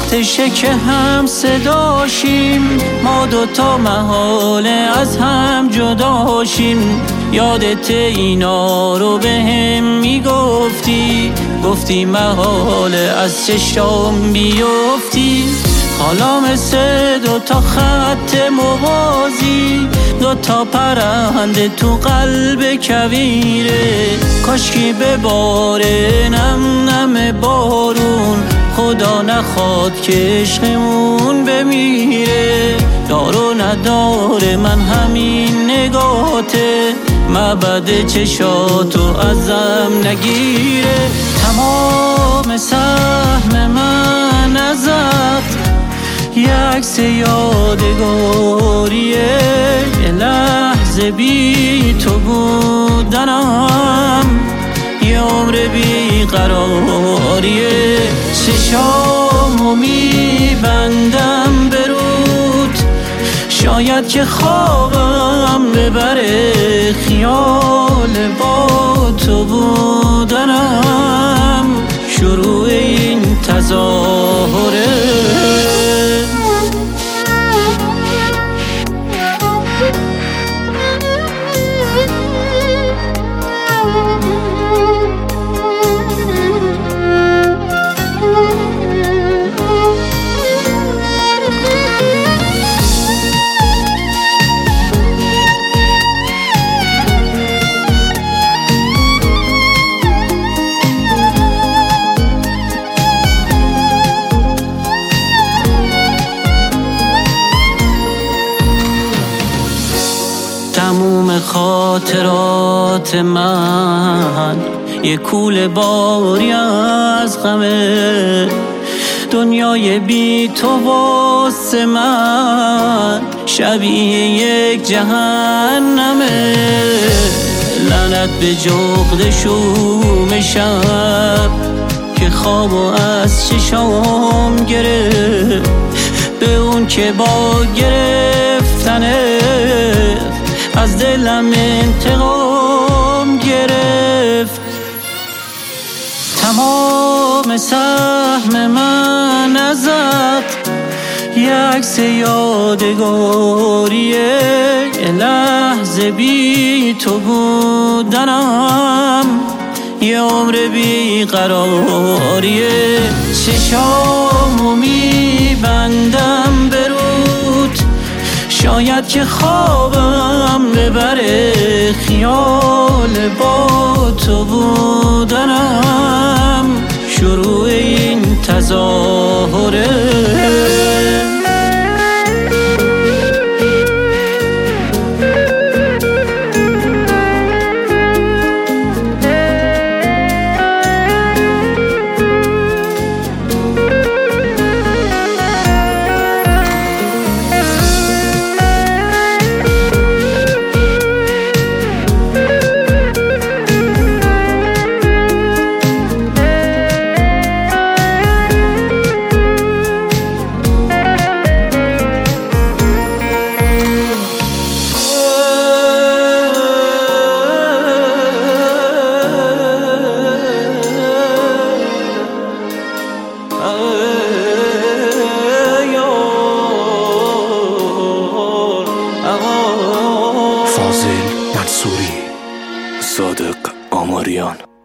وقتشه که هم صداشیم، ما دوتا محاله از هم جداشیم. یادت اینا رو به هم میگفتی، گفتی محاله از چشام بیفتی. حالا مثل دوتا خط موازی، دوتا پرنده تو قلب کویره. کاشکی بباره نم نم بارون، خدا نخواد که عشقمون بمیره. دار و نداره من همین نگاته، مبد چشاتو ازم نگیره. تمام سهم من ازت یه عکس یادگاریه، یه لحظه بی تو بودنم یه عمر بی قراریه. چشامو میبندم به رود، شاید که خوابم ببره، خیال با تو بودنم شروع این تظاهره. تموم خاطرات من یه کوله باری از غمه، دنیای بی تو واسه من شبیه یک جهنمه. لعنت به جغد شوم شب که خوابو از چشام گرفت، به اون که با گرفتنه از دلم انتقام گرفت. تمام سهم من ازت یه عکس یادگاریه، یه لحظه بی تو بودنم یه عمر بی قراریه. چشامو میبندم به رود، شاید که خوابم ببره، خیال با تو بودنم شروع این تظاهره. فاضل منصوری، صادق آماریان.